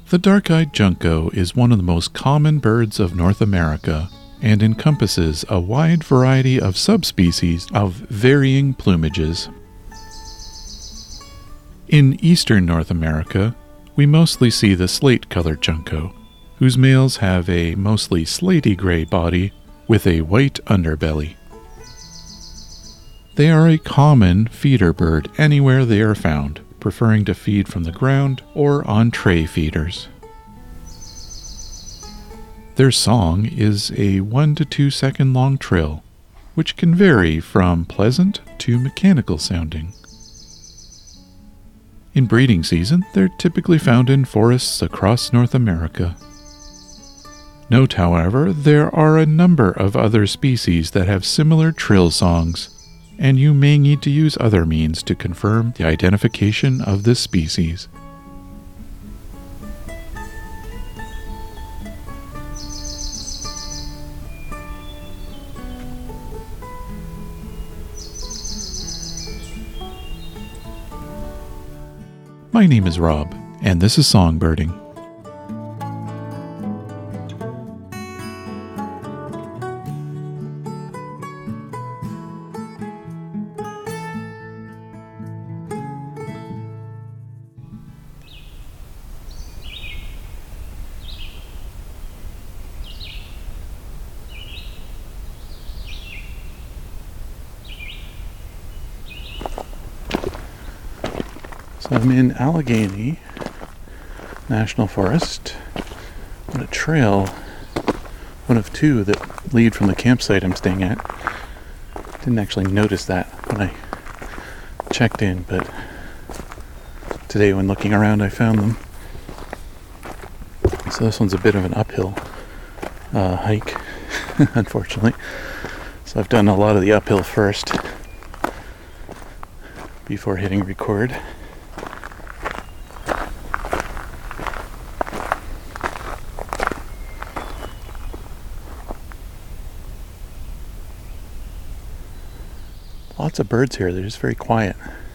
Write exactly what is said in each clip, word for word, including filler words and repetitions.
The dark-eyed junco is one of the most common birds of North America and encompasses a wide variety of subspecies of varying plumages. In eastern North America, we mostly see the slate-colored junco, whose males have a mostly slaty gray body with a white underbelly. They are a common feeder bird anywhere they are found, preferring to feed from the ground or on tray feeders. Their song is a one to two second long trill, which can vary from pleasant to mechanical sounding. In breeding season, they're typically found in forests across North America. Note, however, there are a number of other species that have similar trill songs, and you may need to use other means to confirm the identification of this species. My name is Rob, and this is Songbirding. So I'm in Allegheny National Forest on a trail, one of two that lead from the campsite I'm staying at. Didn't actually notice that when I checked in, but today when looking around I found them. So this one's a bit of an uphill uh, hike, unfortunately. So I've done a lot of the uphill first before hitting record. Lots of birds here, they're just very quiet.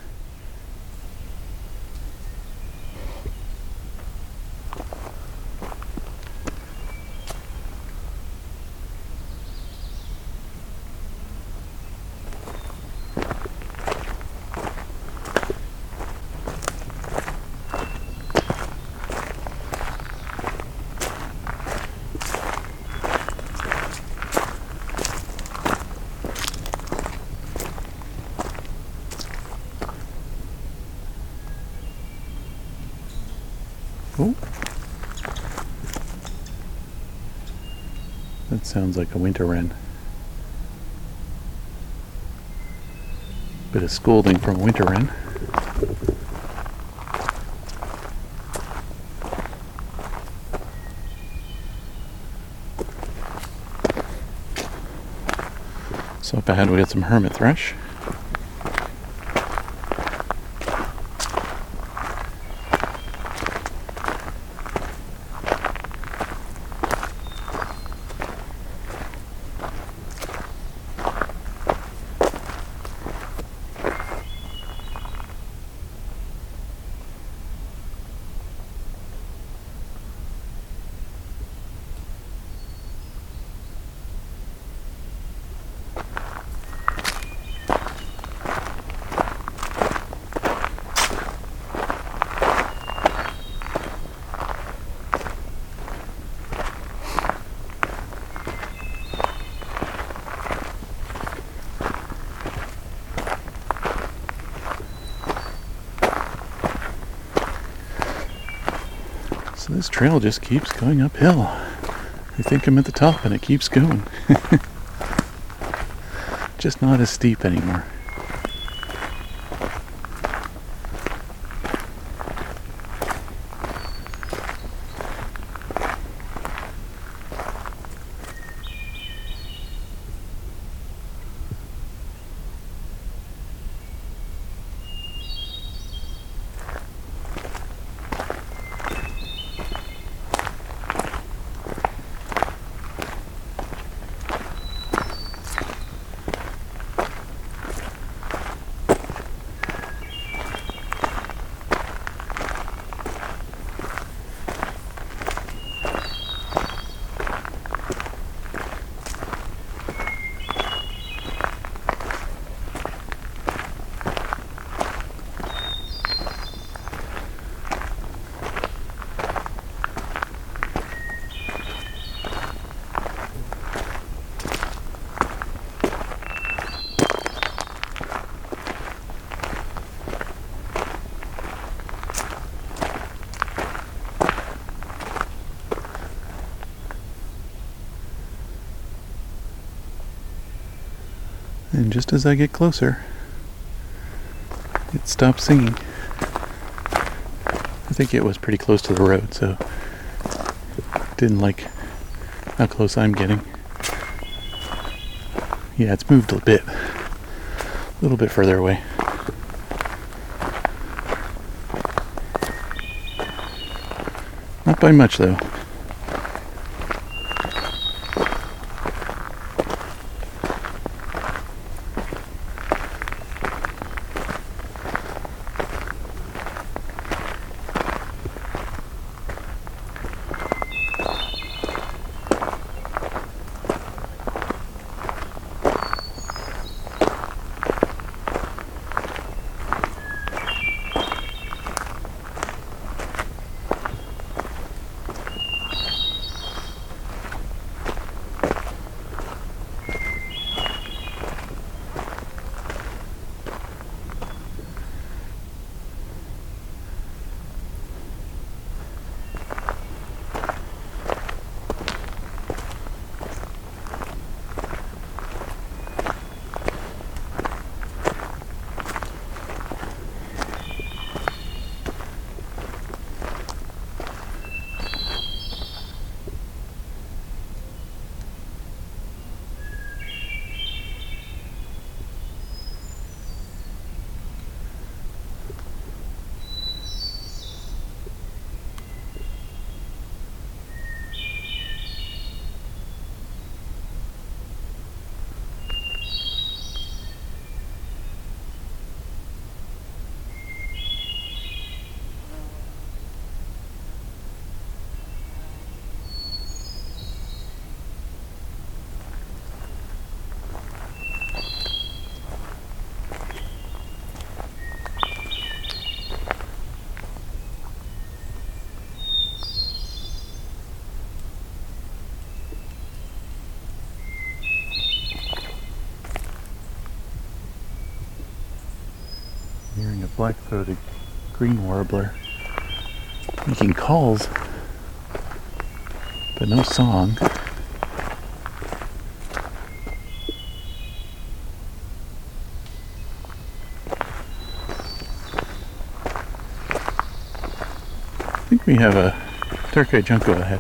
Oh, that sounds like a winter wren. Bit of scolding from a winter wren. So up ahead we got some hermit thrush. So this trail just keeps going uphill. I think I'm at the top and it keeps going. Just not as steep anymore. And just as I get closer, it stops singing. I think it was pretty close to the road, so didn't like how close I'm getting. Yeah, it's moved a bit, a little bit further away. Not by much, though. Hearing a black-throated green warbler making calls, but no song. I think we have a dark-eyed junco ahead.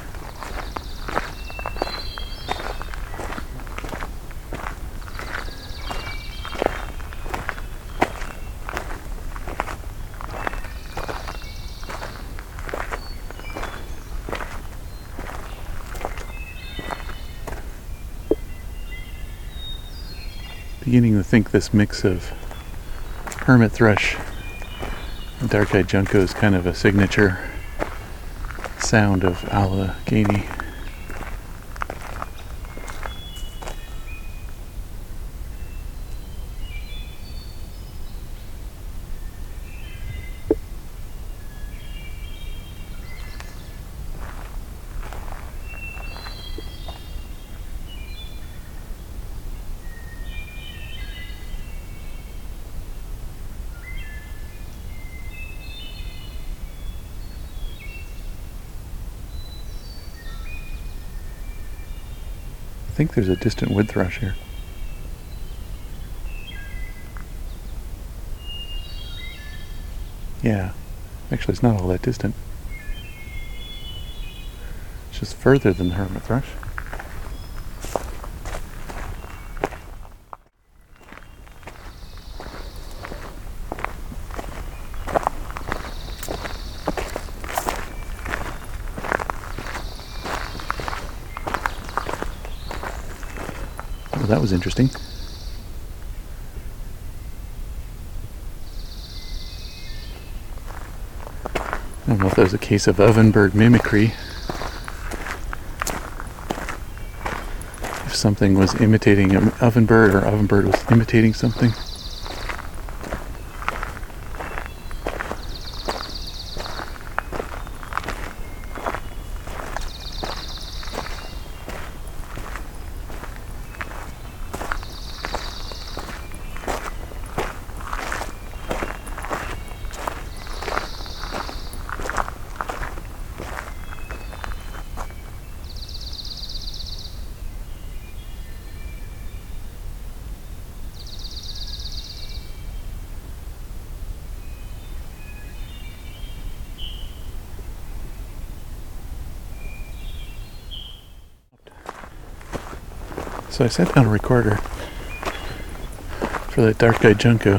Beginning to think this mix of hermit thrush and dark-eyed junco is kind of a signature sound of Allegheny. I think there's a distant wood thrush here. Yeah, actually it's not all that distant. It's just further than the hermit thrush. Well, that was interesting. I don't know if that was a case of ovenbird mimicry. If something was imitating an ovenbird or ovenbird was imitating something. So I set down a recorder for that Dark-Eyed Junco,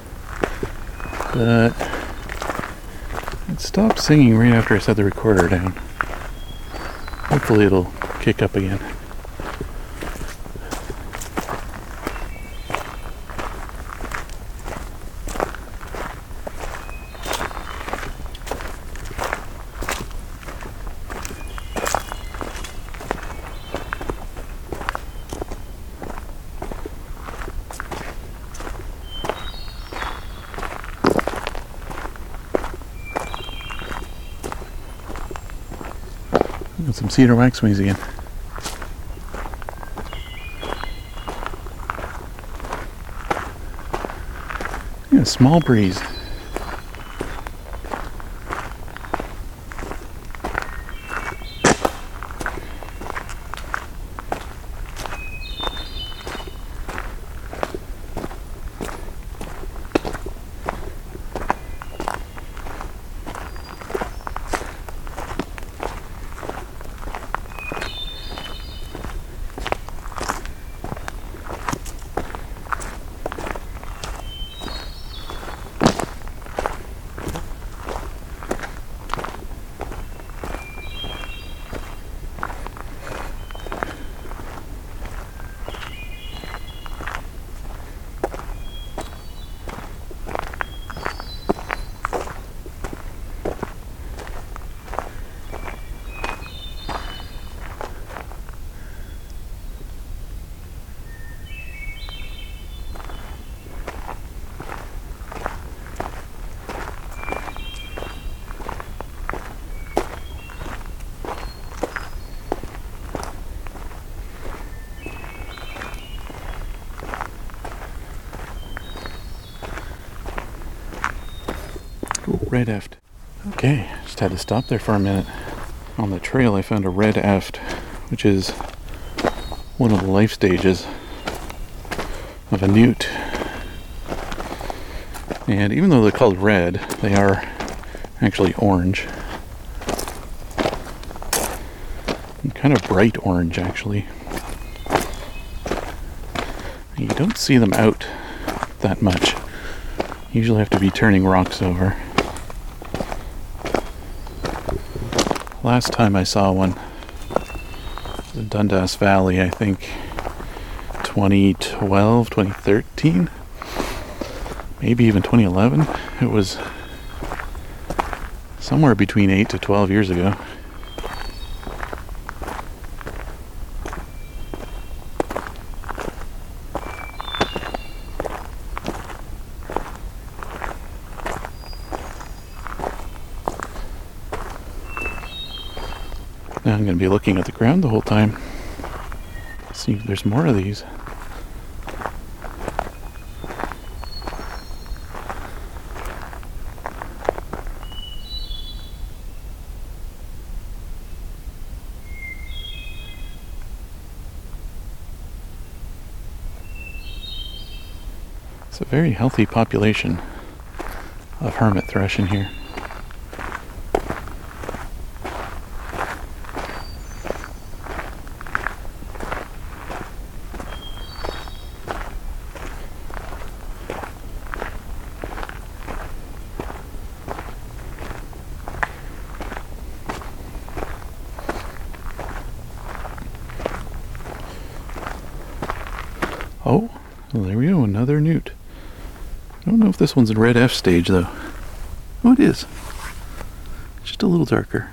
but it stopped singing right after I set the recorder down. Hopefully it'll kick up again. Got some cedar waxwings again. Yeah, a small breeze. Ooh, red eft. Okay, just had to stop there for a minute. On the trail I found a red eft, which is one of the life stages of a newt. And even though they're called red, they are actually orange. And kind of bright orange, actually. You don't see them out that much. You usually have to be turning rocks over. Last time I saw one was in Dundas Valley, I think twenty twelve, twenty thirteen, maybe even twenty eleven. It was somewhere between eight to twelve years ago. Now I'm going to be looking at the ground the whole time. See if there's more of these. It's a very healthy population of hermit thrush in here. Oh, well, there we go, another newt. I don't know if this one's in red F stage though. Oh, it is. Just a little darker.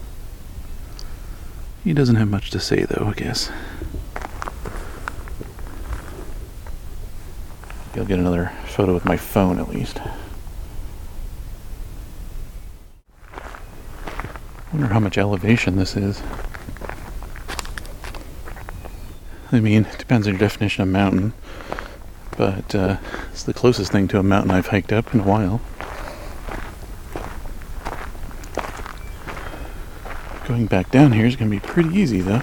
He doesn't have much to say though, I guess. I'll get another photo with my phone at least. I wonder how much elevation this is. I mean, it depends on your definition of mountain, but uh, it's the closest thing to a mountain I've hiked up in a while. Going back down here is going to be pretty easy though.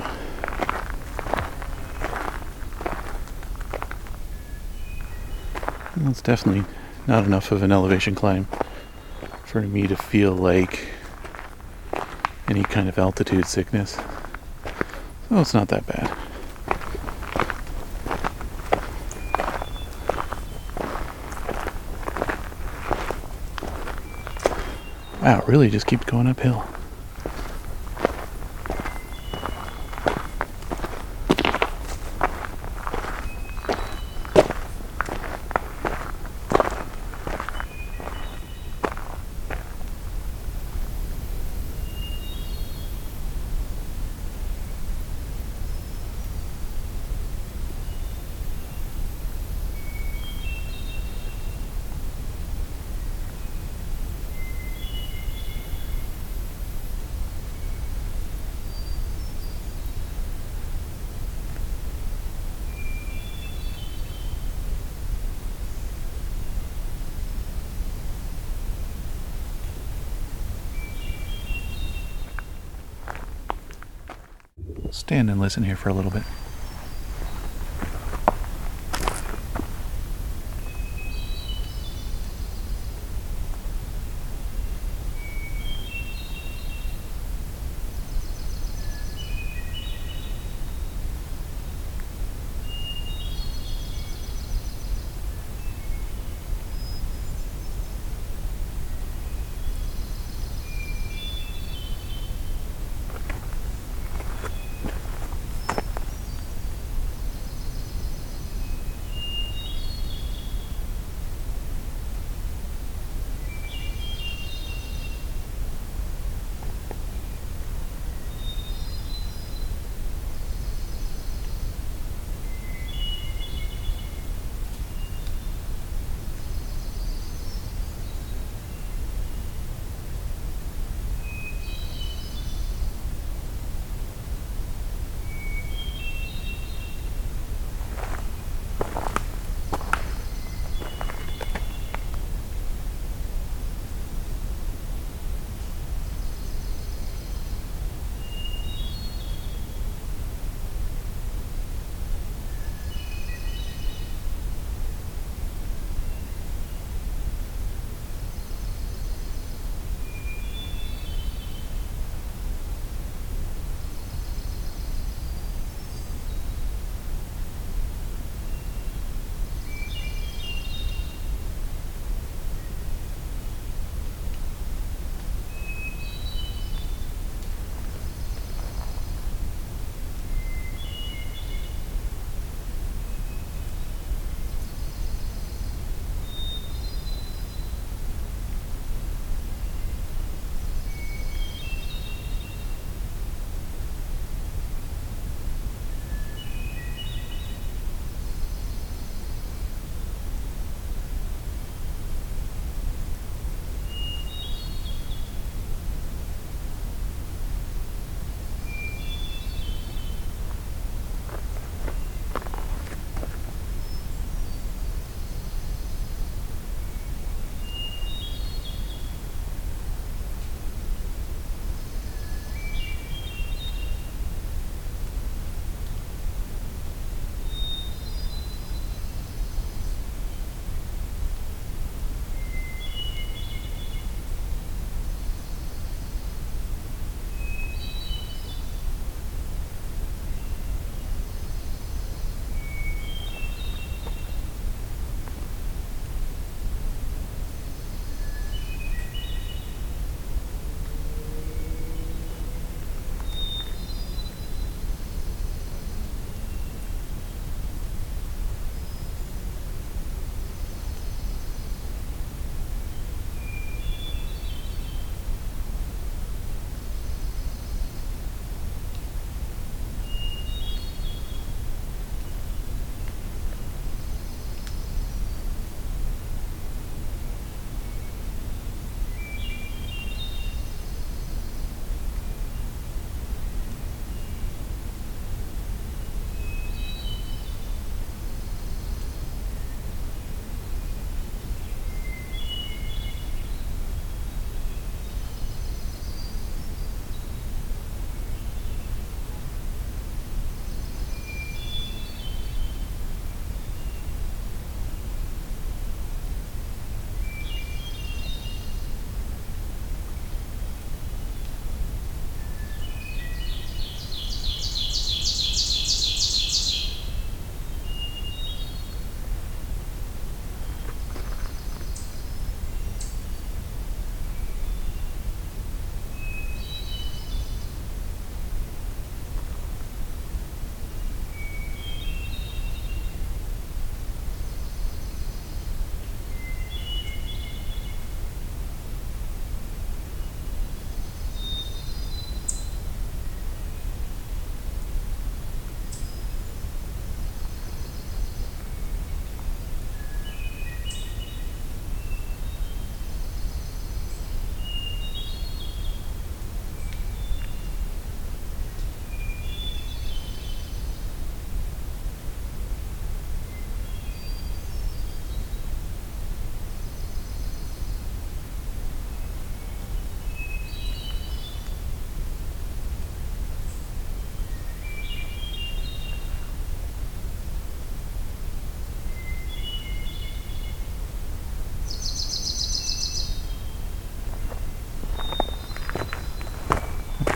Well, it's definitely not enough of an elevation climb for me to feel like any kind of altitude sickness. So it's not that bad. Wow, it really just keeps going uphill. Stand and listen here for a little bit.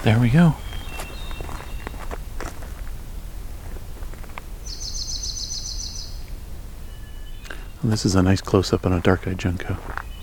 There we go. Well, this is a nice close-up on a dark-eyed junco.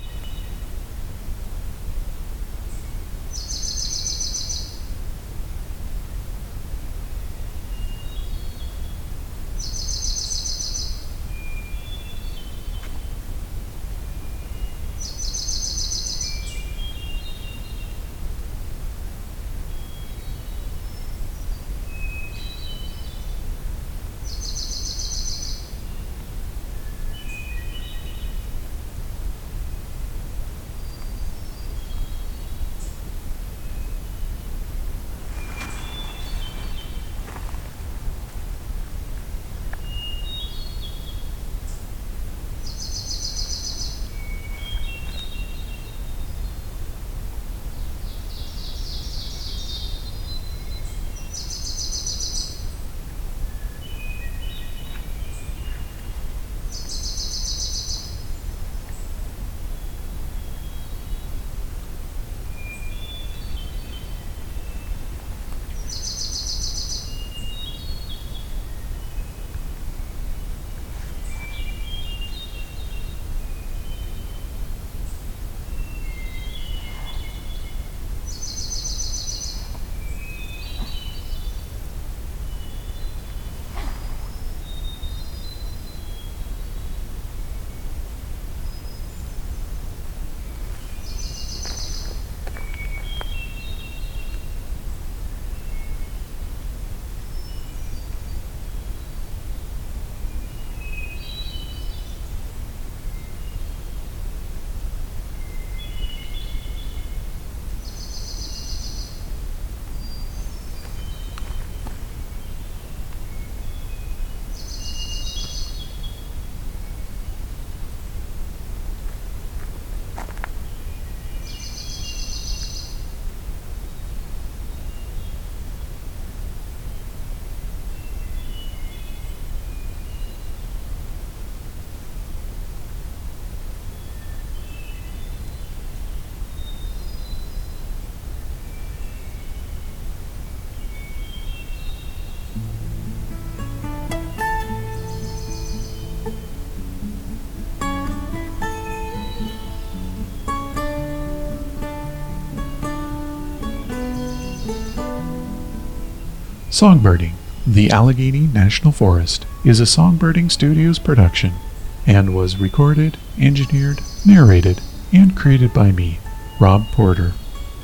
Songbirding, the Allegheny National Forest, is a Songbirding Studios production and was recorded, engineered, narrated, and created by me, Rob Porter,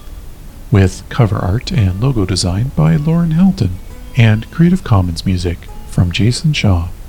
with cover art and logo design by Lauren Helton, and Creative Commons music from Jason Shaw.